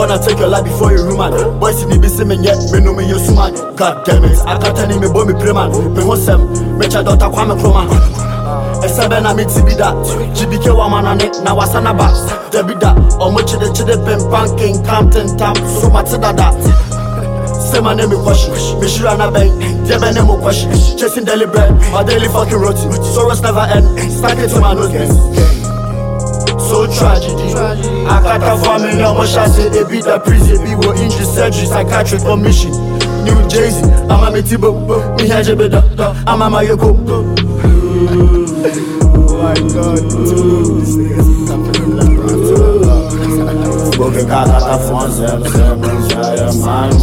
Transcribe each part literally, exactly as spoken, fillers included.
wanna take your life before you human. Boys in the busy me yet, me know me you suman. God damn it, I can't tell me boy me preman. Me hosem, me cha daughter kwa me kroma. Esebe na me tibi that. G B K wa manane na wasana ba. Debi that, omo chide chide pen banking Compton tam. So mati da that. Say my name is question. Me sure na bang. Yeah, my name is question. Chasing daily bread, my daily fucking routine. Sorrows never end. Stack it to my nose. So tragedy. I got a family, I'm a chassis. They beat the prison, be wo injury surgery, psychiatric commission. New Jersey, I'm a metibo. Me had a better. I'm a mayoko. Oh my God, this nigga's coming. Broken car, got a phone, seven, seven, seven, seven,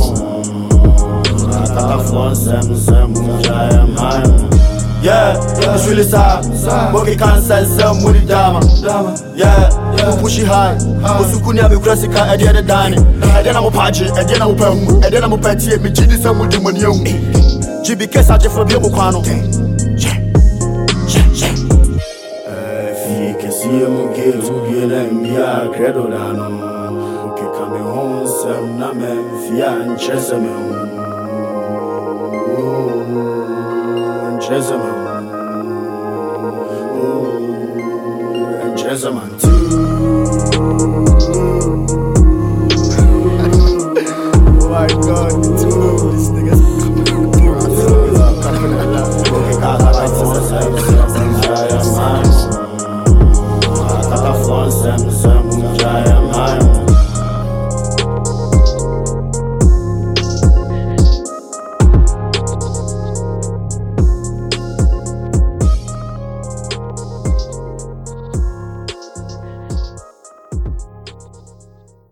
yeah, it's really sad. But we can't sell some money drama. Yeah, you push it high. But you couldn't have a classic at the other dining. And then I'm a pageant, and then I'm a pen, and then I'm a petty, and me G D some with the money. G B K such a for Biomocano. Yeah, yeah, yeah. If you can see him, get to be like me, I credo. Okay, coming home, some name, Fia and Chesaman. Chesaman, oh, and Chesaman too. Oh my God, too. This nigga's coming.